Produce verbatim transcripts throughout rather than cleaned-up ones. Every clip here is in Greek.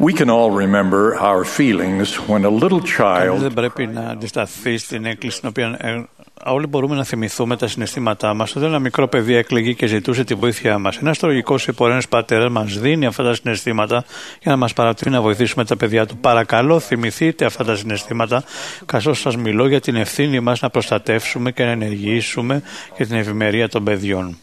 We can all remember our feelings when a little child. Δεν πρέπει να αντισταθεί στην έκκληση στην οποία ε, όλοι μπορούμε να θυμηθούμε τα συναισθήματά μας. Όταν ένα μικρό παιδί έκλαιγε και ζητούσε τη βοήθειά μας, ένας στοργικός υπορρένος πατέρας μας δίνει αυτά τα συναισθήματα για να μας παρατηρεί να βοηθήσουμε τα παιδιά του. Παρακαλώ, θυμηθείτε αυτά τα συναισθήματα, καθώς σας μιλώ για την ευθύνη μας να προστατεύσουμε και να ενεργήσουμε για την ευημερία των παιδιών.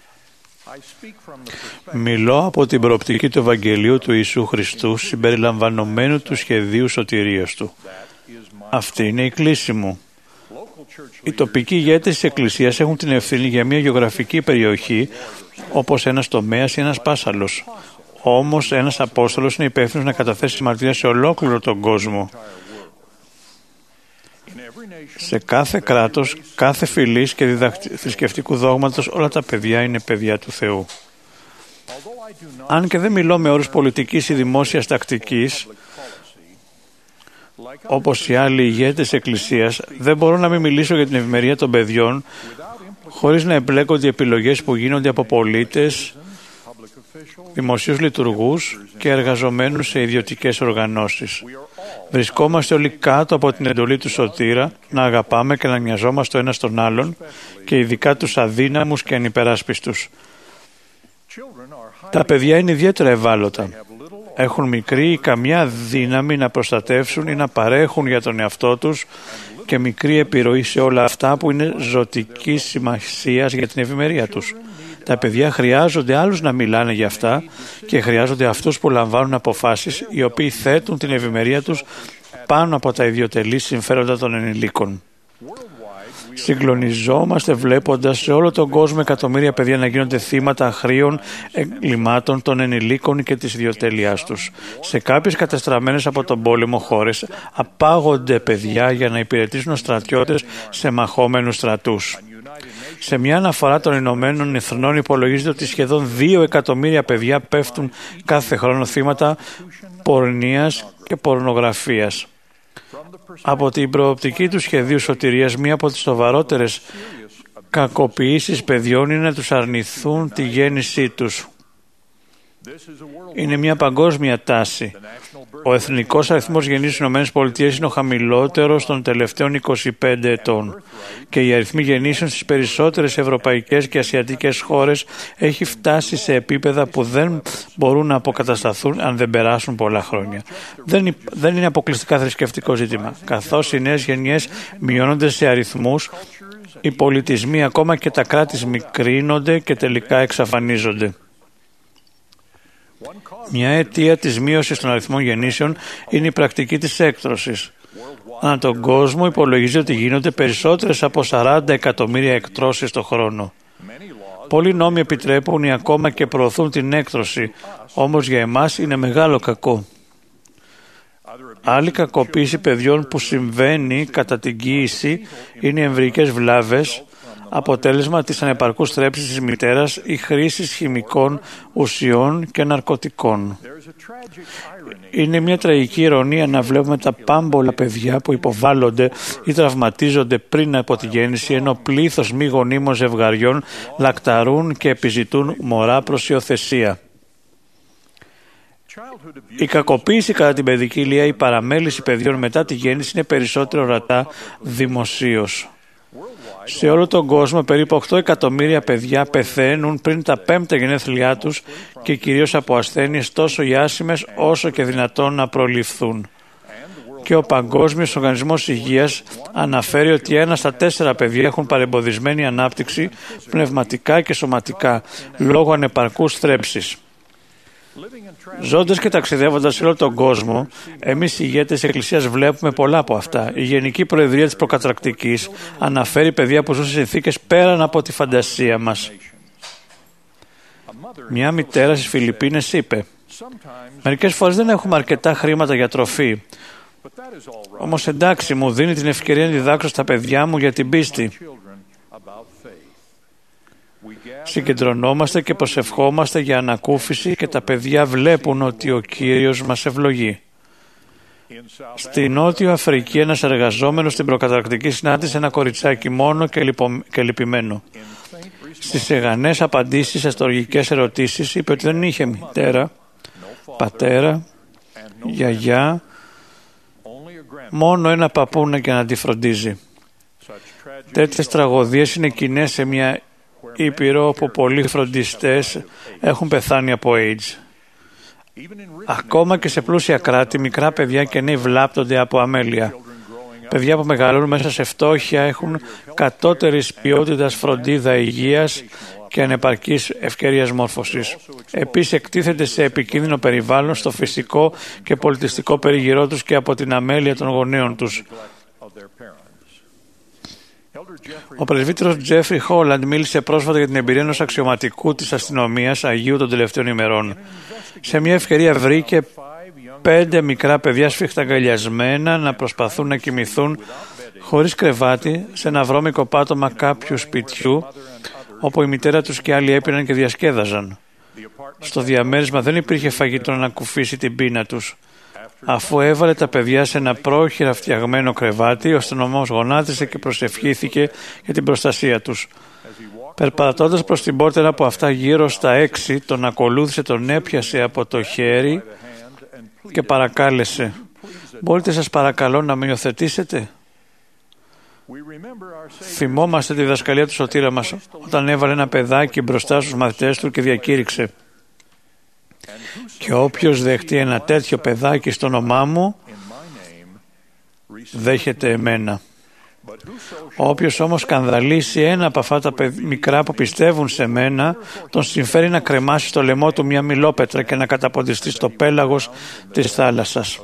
Μιλώ από την προοπτική του Ευαγγελίου του Ιησού Χριστού, συμπεριλαμβανομένου του σχεδίου σωτηρίας του. Αυτή είναι η κλίση μου. Οι τοπικοί ηγέτες της Εκκλησίας έχουν την ευθύνη για μια γεωγραφική περιοχή, όπως ένας τομέας ή ένας πάσαλος. Όμως ένας Απόστολος είναι υπεύθυνος να καταθέσει μαρτυρία σε ολόκληρο τον κόσμο. Σε κάθε κράτος, κάθε φυλής και διδακτη... θρησκευτικού δόγματος, όλα τα παιδιά είναι παιδιά του Θεού. Αν και δεν μιλώ με όρους πολιτικής ή δημόσιας τακτικής, όπως οι άλλοι ηγέτες της Εκκλησίας, δεν μπορώ να μην μιλήσω για την ευημερία των παιδιών χωρίς να εμπλέκονται οι επιλογές που γίνονται από πολίτες, δημοσίους λειτουργούς και εργαζομένους σε ιδιωτικές οργανώσεις. Βρισκόμαστε όλοι κάτω από την εντολή του Σωτήρα να αγαπάμε και να νοιαζόμαστε ο ένας τον άλλον και ειδικά τους αδύναμους και ανυπεράσπιστους. Τα παιδιά είναι ιδιαίτερα ευάλωτα. Έχουν μικρή ή καμιά δύναμη να προστατεύσουν ή να παρέχουν για τον εαυτό τους και μικρή επιρροή σε όλα αυτά που είναι ζωτικής σημασίας για την ευημερία τους. Τα παιδιά χρειάζονται άλλους να μιλάνε για αυτά και χρειάζονται αυτούς που λαμβάνουν αποφάσεις οι οποίοι θέτουν την ευημερία τους πάνω από τα ιδιωτελή συμφέροντα των ενηλίκων. Συγκλονιζόμαστε βλέποντας σε όλο τον κόσμο εκατομμύρια παιδιά να γίνονται θύματα αχρείων εγκλημάτων των ενηλίκων και της ιδιοτέλειάς τους. Σε κάποιες κατεστραμμένες από τον πόλεμο χώρες απάγονται παιδιά για να υπηρετήσουν ως στρατιώτες σε μαχόμενους στρατούς. Σε μια αναφορά των Ηνωμένων Εθνών υπολογίζεται ότι σχεδόν δύο εκατομμύρια παιδιά πέφτουν κάθε χρόνο θύματα πορνείας και πορνογραφίας. Από την προοπτική του σχεδίου σωτηρίας, μία από τις σοβαρότερες κακοποιήσεις παιδιών είναι να τους αρνηθούν τη γέννησή τους. Είναι μια παγκόσμια τάση. Ο εθνικός αριθμός γεννήσεων στις ΗΠΑ είναι ο χαμηλότερος των τελευταίων είκοσι πέντε ετών και οι αριθμοί γεννήσεων στις περισσότερες ευρωπαϊκές και ασιατικές χώρες έχει φτάσει σε επίπεδα που δεν μπορούν να αποκατασταθούν αν δεν περάσουν πολλά χρόνια. Δεν, δεν είναι αποκλειστικά θρησκευτικό ζήτημα. Καθώς οι νέες γενιές μειώνονται σε αριθμούς, οι πολιτισμοί ακόμα και τα κράτη μικρύνονται και τελικά εξαφανίζονται. Μια αιτία της μείωσης των αριθμών γεννήσεων είναι η πρακτική της έκτρωσης. Ανά τον κόσμο υπολογίζει ότι γίνονται περισσότερες από σαράντα εκατομμύρια εκτρώσεις το χρόνο. Πολλοί νόμοι επιτρέπουν ή ακόμα και προωθούν την έκτρωση, όμως για εμάς είναι μεγάλο κακό. Άλλη κακοποίηση παιδιών που συμβαίνει κατά την κοίηση είναι οι εμβρυϊκές βλάβες, αποτέλεσμα της ανεπαρκούς θρέψης της μητέρας ή χρήσης χημικών ουσιών και ναρκωτικών. Είναι μια τραγική ηρωνία να βλέπουμε τα πάμπολα παιδιά που υποβάλλονται ή τραυματίζονται πριν από τη γέννηση, ενώ πλήθος μη γονίμων ζευγαριών λακταρούν και επιζητούν μωρά προς υιοθεσία. Η κακοποίηση κατά την παιδική ηλικία ή η παραμέληση παιδιών μετά τη γέννηση είναι περισσότερο ορατά δημοσίως. Σε όλο τον κόσμο περίπου οκτώ εκατομμύρια παιδιά πεθαίνουν πριν τα πέμπτα γενέθλιά τους και κυρίως από ασθένειες τόσο ιάσιμες όσο και δυνατόν να προληφθούν. Και ο Παγκόσμιος Οργανισμός Υγείας αναφέρει ότι ένα στα τέσσερα παιδιά έχουν παρεμποδισμένη ανάπτυξη πνευματικά και σωματικά λόγω ανεπαρκούς θρέψης. Ζώντας και ταξιδεύοντας σε όλο τον κόσμο, εμείς οι ηγέτες της Εκκλησίας βλέπουμε πολλά από αυτά. Η Γενική Προεδρία της Προκαταρκτικής αναφέρει παιδιά που ζουν σε συνθήκες πέραν από τη φαντασία μας. Μια μητέρα στις Φιλιππίνες είπε: «Μερικές φορές δεν έχουμε αρκετά χρήματα για τροφή. Όμως εντάξει, μου δίνει την ευκαιρία να διδάξω στα παιδιά μου για την πίστη. Συγκεντρωνόμαστε και προσευχόμαστε για ανακούφιση και τα παιδιά βλέπουν ότι ο Κύριος μας ευλογεί». Στη Νότιο Αφρική ένας εργαζόμενος στην προκαταρκτική συνάντησε ένα κοριτσάκι μόνο και, λυπο... και λυπημένο. Στις εγανές απαντήσεις σε αστοργικές ερωτήσεις είπε ότι δεν είχε μητέρα, πατέρα γιαγιά, μόνο ένα παππούνα και να τη φροντίζει. Τέτοιες τραγωδίες είναι κοινές σε μια ήπειρο όπου πολλοί φροντιστές έχουν πεθάνει από AIDS. Ακόμα και σε πλούσια κράτη, μικρά παιδιά και νέοι βλάπτονται από αμέλεια. Παιδιά που μεγαλώνουν μέσα σε φτώχεια έχουν κατώτερης ποιότητας φροντίδα υγείας και ανεπαρκής ευκαιρίας μόρφωσης. Επίσης εκτίθενται σε επικίνδυνο περιβάλλον στο φυσικό και πολιτιστικό περιγυρό τους και από την αμέλεια των γονέων τους. Ο πρεσβύτερος Τζέφρι Χόλαντ μίλησε πρόσφατα για την εμπειρία ενός αξιωματικού της αστυνομίας Αγίου των τελευταίων ημερών. Σε μια ευκαιρία βρήκε πέντε μικρά παιδιά σφιχταγκαλιασμένα να προσπαθούν να κοιμηθούν χωρίς κρεβάτι σε ένα βρώμικο πάτωμα κάποιου σπιτιού, όπου η μητέρα τους και άλλοι έπιναν και διασκέδαζαν. Στο διαμέρισμα δεν υπήρχε φαγητό να ανακουφίσει την πείνα τους. Αφού έβαλε τα παιδιά σε ένα πρόχειρα φτιαγμένο κρεβάτι, ο αστυνομός γονάτισε και προσευχήθηκε για την προστασία τους. Περπατώντας προς την πόρτα ένα από αυτά γύρω στα έξι, τον ακολούθησε, τον έπιασε από το χέρι και παρακάλεσε: «Μπορείτε σας παρακαλώ να με υιοθετήσετε?» Θυμόμαστε τη διδασκαλία του σωτήρα μας όταν έβαλε ένα παιδάκι μπροστά στους μαθητές του και διακήρυξε: «Και όποιος δεχτεί ένα τέτοιο παιδάκι στο όνομά μου, δέχεται εμένα. Όποιος όμως σκανδαλίσει ένα από αυτά τα μικρά που πιστεύουν σε μένα, τον συμφέρει να κρεμάσει στο λαιμό του μια μιλόπετρα και να καταποντιστεί στο πέλαγος της θάλασσας».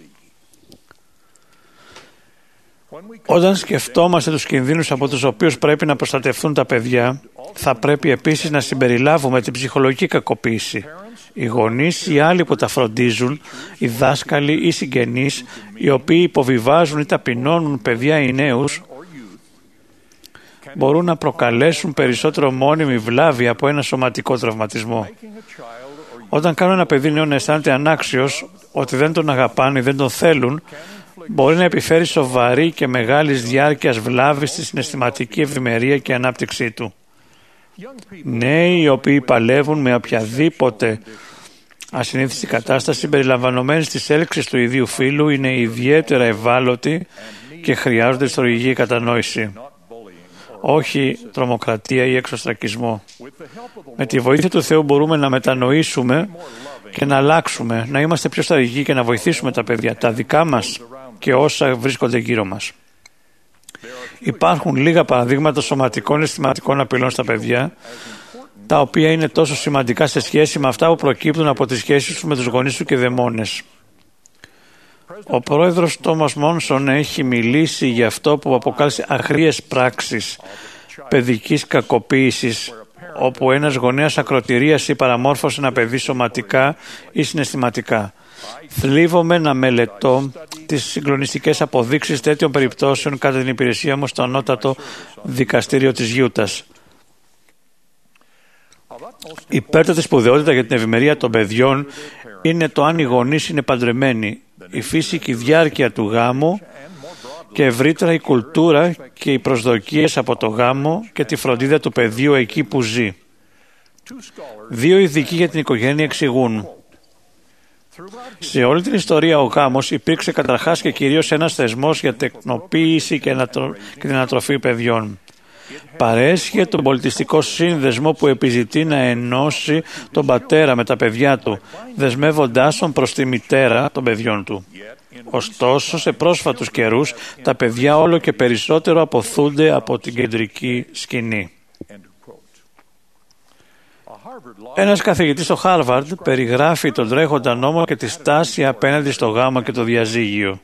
Όταν σκεφτόμαστε τους κινδύνους από τους οποίους πρέπει να προστατευτούν τα παιδιά, θα πρέπει επίσης να συμπεριλάβουμε την ψυχολογική κακοποίηση. Οι γονείς ή άλλοι που τα φροντίζουν, οι δάσκαλοι ή συγγενείς, οι οποίοι υποβιβάζουν ή ταπεινώνουν παιδιά ή νέους, μπορούν να προκαλέσουν περισσότερο μόνιμη βλάβη από ένα σωματικό τραυματισμό. Όταν κάνουν ένα παιδί νέο να αισθάνεται ανάξιος, ότι δεν τον αγαπάνε ή δεν τον θέλουν, μπορεί να επιφέρει σοβαρή και μεγάλης διάρκειας βλάβη στη συναισθηματική ευημερία και ανάπτυξή του. Νέοι οι οποίοι παλεύουν με οποιαδήποτε ασυνήθιστη κατάσταση συμπεριλαμβανομένης της έλξης του ιδίου φύλου είναι ιδιαίτερα ευάλωτοι και χρειάζονται στοργική κατανόηση, όχι τρομοκρατία ή εξωστρακισμό. Με τη βοήθεια του Θεού μπορούμε να μετανοήσουμε και να αλλάξουμε, να είμαστε πιο στοργικοί και να βοηθήσουμε τα παιδιά, τα δικά μας και όσα βρίσκονται γύρω μας. Υπάρχουν λίγα παραδείγματα σωματικών και αισθηματικών απειλών στα παιδιά, τα οποία είναι τόσο σημαντικά σε σχέση με αυτά που προκύπτουν από τις σχέσεις του με τους γονείς του και δαιμόνες. Ο πρόεδρος Τόμας Μόνσον έχει μιλήσει για αυτό που αποκάλεσε αχρείες πράξεις παιδικής κακοποίησης, όπου ένας γονέας ακροτηρίας ή παραμόρφωσε ένα παιδί σωματικά ή συναισθηματικά. Θλίβομαι να μελετώ τις συγκλονιστικές αποδείξεις τέτοιων περιπτώσεων κατά την υπηρεσία μου στο ανώτατο δικαστήριο της Γιούτας. Η υπέρτατη σπουδαιότητα για την ευημερία των παιδιών είναι το αν οι γονείς είναι παντρεμένοι, η φύση και η διάρκεια του γάμου και ευρύτερα η κουλτούρα και οι προσδοκίες από το γάμο και τη φροντίδα του παιδιού εκεί που ζει. Δύο ειδικοί για την οικογένεια εξηγούν: σε όλη την ιστορία ο γάμος υπήρξε καταρχάς και κυρίως ένας θεσμός για τεκνοποίηση και, ανατρο... και την ανατροφή παιδιών. Παρέσχε τον πολιτιστικό σύνδεσμο που επιζητεί να ενώσει τον πατέρα με τα παιδιά του, δεσμεύοντάς τον προς τη μητέρα των παιδιών του. Ωστόσο, σε πρόσφατους καιρούς, τα παιδιά όλο και περισσότερο αποθούνται από την κεντρική σκηνή. Ένας καθηγητής στο Χάρβαρντ περιγράφει τον τρέχοντα νόμο και τη στάση απέναντι στο γάμο και το διαζύγιο.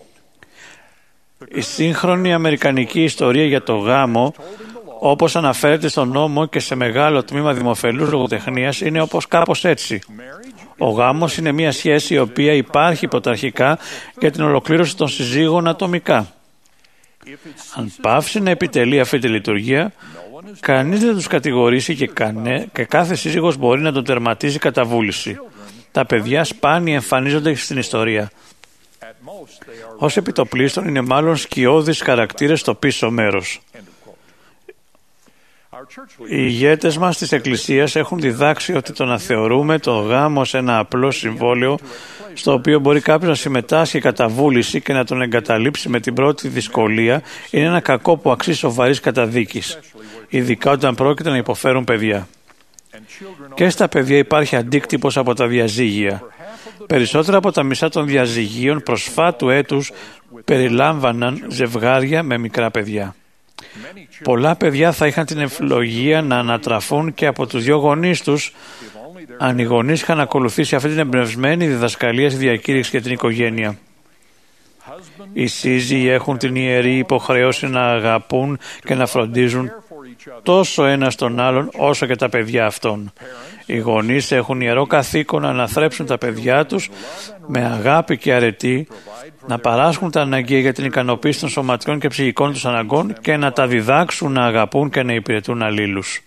Η σύγχρονη αμερικανική ιστορία για το γάμο, όπως αναφέρεται στον νόμο και σε μεγάλο τμήμα δημοφιλούς λογοτεχνίας, είναι όπως κάπως έτσι. Ο γάμος είναι μια σχέση η οποία υπάρχει πρωταρχικά για την ολοκλήρωση των συζύγων ατομικά. Αν πάυσει να επιτελεί αυτή τη λειτουργία, κανείς δεν τους κατηγορήσει και, κανέ, και κάθε σύζυγος μπορεί να τον τερματίζει κατά βούληση. Τα παιδιά σπάνια εμφανίζονται στην ιστορία. Ως επιτοπλίστων είναι μάλλον σκιώδεις χαρακτήρες στο πίσω μέρος. Οι ηγέτες μας της Εκκλησίας έχουν διδάξει ότι το να θεωρούμε το γάμο ως ένα απλό συμβόλαιο στο οποίο μπορεί κάποιος να συμμετάσχει κατά βούληση και να τον εγκαταλείψει με την πρώτη δυσκολία είναι ένα κακό που αξίζει σοβαρής καταδίκης, ειδικά όταν πρόκειται να υποφέρουν παιδιά. Και στα παιδιά υπάρχει αντίκτυπος από τα διαζύγια. Περισσότερα από τα μισά των διαζυγίων προσφάτου έτους περιλάμβαναν ζευγάρια με μικρά παιδιά. Πολλά παιδιά θα είχαν την ευλογία να ανατραφούν και από τους δύο γονείς τους αν οι γονείς είχαν ακολουθήσει αυτή την εμπνευσμένη διδασκαλία στη διακήρυξη και την οικογένεια. Οι σύζυγοι έχουν την ιερή υποχρέωση να αγαπούν και να φροντίζουν τόσο ένας τον άλλον όσο και τα παιδιά αυτών. Οι γονείς έχουν ιερό καθήκον να αναθρέψουν τα παιδιά τους με αγάπη και αρετή, να παράσχουν τα αναγκαία για την ικανοποίηση των σωματικών και ψυχικών τους αναγκών και να τα διδάξουν να αγαπούν και να υπηρετούν αλλήλους.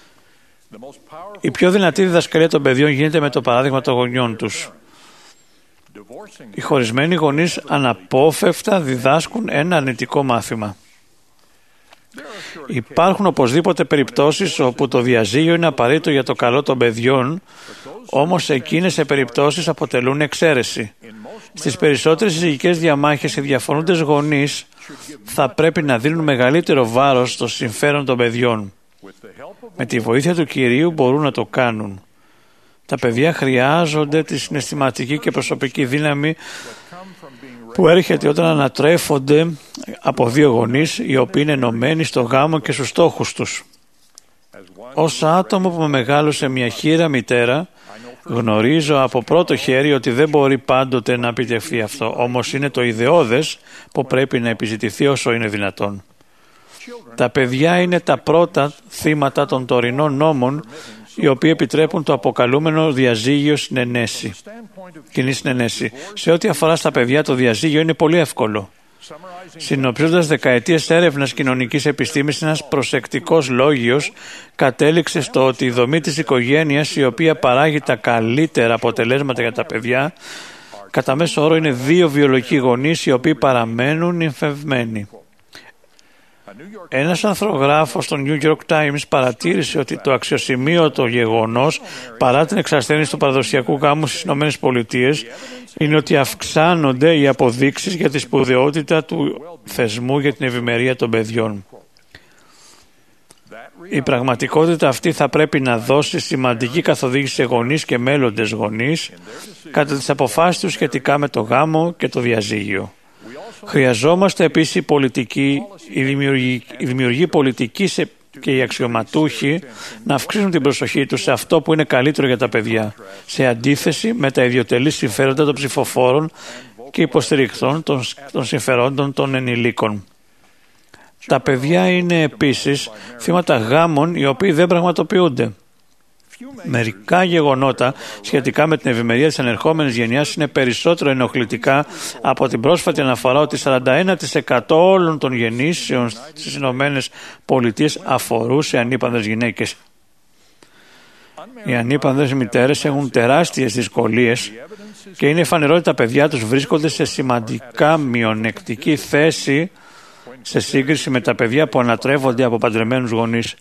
Η πιο δυνατή διδασκαλία των παιδιών γίνεται με το παράδειγμα των γονιών τους. Οι χωρισμένοι γονείς αναπόφευκτα διδάσκουν ένα αρνητικό μάθημα. Υπάρχουν οπωσδήποτε περιπτώσεις όπου το διαζύγιο είναι απαραίτητο για το καλό των παιδιών, όμως εκείνες σε περιπτώσεις αποτελούν εξαίρεση. Στις περισσότερες συζυγικές διαμάχες οι διαφωνούντες γονείς θα πρέπει να δίνουν μεγαλύτερο βάρος στο συμφέρον των παιδιών. Με τη βοήθεια του Κυρίου μπορούν να το κάνουν. Τα παιδιά χρειάζονται τη συναισθηματική και προσωπική δύναμη που έρχεται όταν ανατρέφονται από δύο γονείς οι οποίοι είναι ενωμένοι στο γάμο και στους στόχους τους. Ως άτομο που με μεγάλωσε μια χήρα μητέρα, γνωρίζω από πρώτο χέρι ότι δεν μπορεί πάντοτε να επιτευχθεί αυτό, όμως είναι το ιδεώδες που πρέπει να επιζητηθεί όσο είναι δυνατόν. Τα παιδιά είναι τα πρώτα θύματα των τωρινών νόμων, οι οποίοι επιτρέπουν το αποκαλούμενο διαζύγιο συνενέση, κοινή συνενέση. Σε ό,τι αφορά στα παιδιά, το διαζύγιο είναι πολύ εύκολο. Συνοψίζοντας δεκαετίες έρευνας κοινωνικής επιστήμης, ένας προσεκτικός λόγιος κατέληξε στο ότι η δομή της οικογένειας, η οποία παράγει τα καλύτερα αποτελέσματα για τα παιδιά, κατά μέσο όρο είναι δύο βιολογικοί γονείς οι οποίοι παραμένουν νυμφευμένοι. Ένας ανθρογράφος των New York Times παρατήρησε ότι το αξιοσημείωτο γεγονός, παρά την εξασθένηση του παραδοσιακού γάμου στις Ηνωμένες Πολιτείες, είναι ότι αυξάνονται οι αποδείξεις για τη σπουδαιότητα του θεσμού για την ευημερία των παιδιών. Η πραγματικότητα αυτή θα πρέπει να δώσει σημαντική καθοδήγηση σε γονείς και μέλλοντες γονείς κατά τις αποφάσεις τους σχετικά με το γάμο και το διαζύγιο. Χρειαζόμαστε επίσης οι πολιτικοί, οι δημιουργοί, οι δημιουργοί πολιτικοί και οι αξιωματούχοι να αυξήσουν την προσοχή τους σε αυτό που είναι καλύτερο για τα παιδιά, σε αντίθεση με τα ιδιωτελή συμφέροντα των ψηφοφόρων και υποστηρικτών των, των συμφερόντων των ενηλίκων. Τα παιδιά είναι επίσης θύματα γάμων οι οποίοι δεν πραγματοποιούνται. Μερικά γεγονότα σχετικά με την ευημερία της ανερχόμενης γενιάς είναι περισσότερο ενοχλητικά από την πρόσφατη αναφορά ότι σαράντα ένα τοις εκατό όλων των γεννήσεων στις Ηνωμένες Πολιτείες αφορούσε ανήπανδρες γυναίκες. Οι ανήπανδρες μητέρες έχουν τεράστιες δυσκολίες και είναι φανερό ότι τα παιδιά τους βρίσκονται σε σημαντικά μειονεκτική θέση σε σύγκριση με τα παιδιά που ανατρέφονται από παντρεμένους γονείς.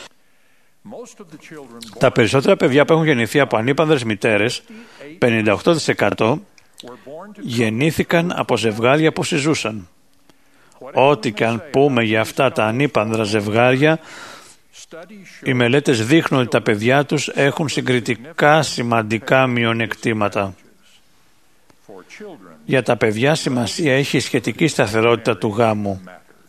Τα περισσότερα παιδιά που έχουν γεννηθεί από ανήπανδρες μητέρες, πενήντα οκτώ τοις εκατό, γεννήθηκαν από ζευγάρια που συζούσαν. Ό,τι και αν πούμε για αυτά τα ανήπανδρα ζευγάρια, οι μελέτες δείχνουν ότι τα παιδιά τους έχουν συγκριτικά σημαντικά μειονεκτήματα. Για τα παιδιά σημασία έχει η σχετική σταθερότητα του γάμου.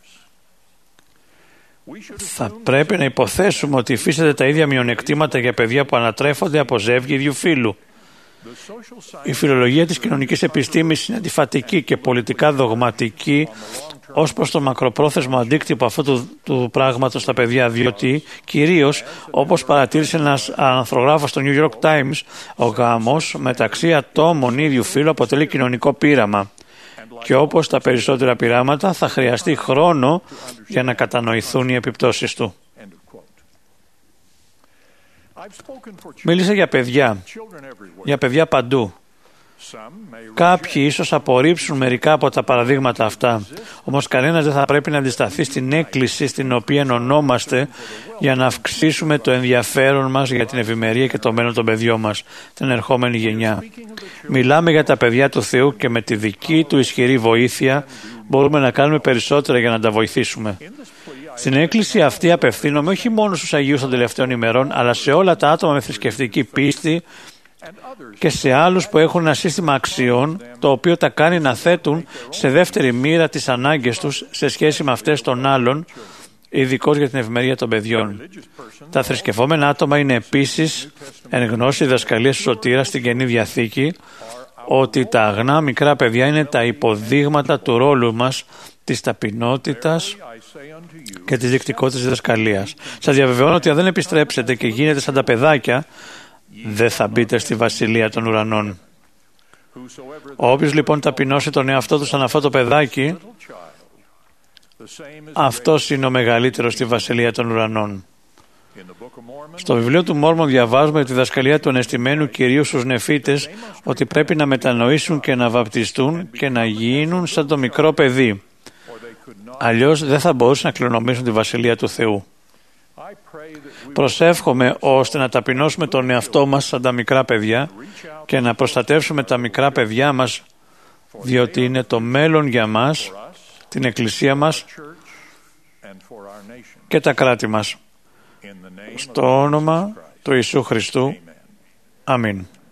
Θα πρέπει να υποθέσουμε ότι υφίσταται τα ίδια μειονεκτήματα για παιδιά που ανατρέφονται από ζεύγη ίδιου φύλου. Η φιλολογία της κοινωνικής επιστήμης είναι αντιφατική και πολιτικά δογματική ως προς το μακροπρόθεσμο αντίκτυπο αυτού του, του πράγματος στα παιδιά, διότι κυρίως, όπως παρατήρησε ένας ανθρογράφος στο New York Times, ο γάμος μεταξύ ατόμων ίδιου φύλου αποτελεί κοινωνικό πείραμα. Και όπως τα περισσότερα πειράματα θα χρειαστεί χρόνο για να κατανοηθούν οι επιπτώσεις του. Μίλησα για παιδιά, για παιδιά παντού. Κάποιοι ίσως απορρίψουν μερικά από τα παραδείγματα αυτά, όμως κανένας δεν θα πρέπει να αντισταθεί στην έκκληση στην οποία ενωνόμαστε για να αυξήσουμε το ενδιαφέρον μας για την ευημερία και το μέλλον των παιδιών μας, την ερχόμενη γενιά. Μιλάμε για τα παιδιά του Θεού και με τη δική του ισχυρή βοήθεια μπορούμε να κάνουμε περισσότερα για να τα βοηθήσουμε. Στην έκκληση αυτή απευθύνομαι όχι μόνο στους Αγίους των τελευταίων ημερών, αλλά σε όλα τα άτομα με θρησκευτική πίστη και σε άλλους που έχουν ένα σύστημα αξιών το οποίο τα κάνει να θέτουν σε δεύτερη μοίρα τις ανάγκες τους σε σχέση με αυτές των άλλων, ειδικώς για την ευημερία των παιδιών. Τα θρησκευόμενα άτομα είναι επίσης εν γνώση διδασκαλίας του Σωτήρα στην Καινή Διαθήκη ότι τα αγνά μικρά παιδιά είναι τα υποδείγματα του ρόλου μας, της ταπεινότητας και της δεκτικότητας της διδασκαλίας. Σας διαβεβαιώνω ότι αν δεν επιστρέψετε και γίνετε σαν τα παιδάκια, δεν θα μπείτε στη Βασιλεία των Ουρανών. Όποιος λοιπόν ταπεινώσει τον εαυτό του σαν αυτό το παιδάκι, αυτός είναι ο μεγαλύτερος στη Βασιλεία των Ουρανών. Στο βιβλίο του Μόρμον διαβάζουμε τη διδασκαλία του ανεστημένου Κυρίου στους νεφίτες ότι πρέπει να μετανοήσουν και να βαπτιστούν και να γίνουν σαν το μικρό παιδί. Αλλιώς δεν θα μπορούσαν να κληρονομήσουν τη Βασιλεία του Θεού. Προσεύχομαι ώστε να ταπεινώσουμε τον εαυτό μας σαν τα μικρά παιδιά και να προστατεύσουμε τα μικρά παιδιά μας, διότι είναι το μέλλον για μας, την Εκκλησία μας και τα κράτη μας. Στο όνομα του Ιησού Χριστού. Αμήν.